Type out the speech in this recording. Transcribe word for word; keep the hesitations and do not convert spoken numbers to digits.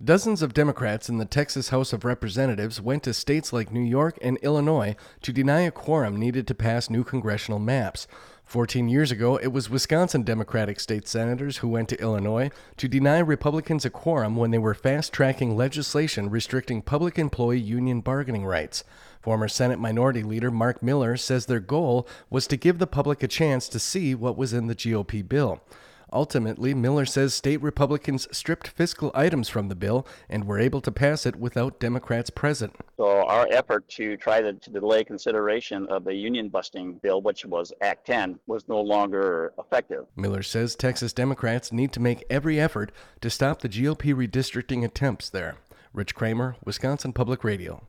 Dozens of Democrats in the Texas House of Representatives went to states like New York and Illinois to deny a quorum needed to pass new congressional maps. Fourteen years ago, it was Wisconsin Democratic state senators who went to Illinois to deny Republicans a quorum when they were fast-tracking legislation restricting public employee union bargaining rights. Former Senate Minority Leader Mark Miller says their goal was to give the public a chance to see what was in the G O P bill. Ultimately, Miller says state Republicans stripped fiscal items from the bill and were able to pass it without Democrats present. So our effort to try to, to delay consideration of the union-busting bill, which was Act ten, was no longer effective. Miller says Texas Democrats need to make every effort to stop the G O P redistricting attempts there. Rich Kramer, Wisconsin Public Radio.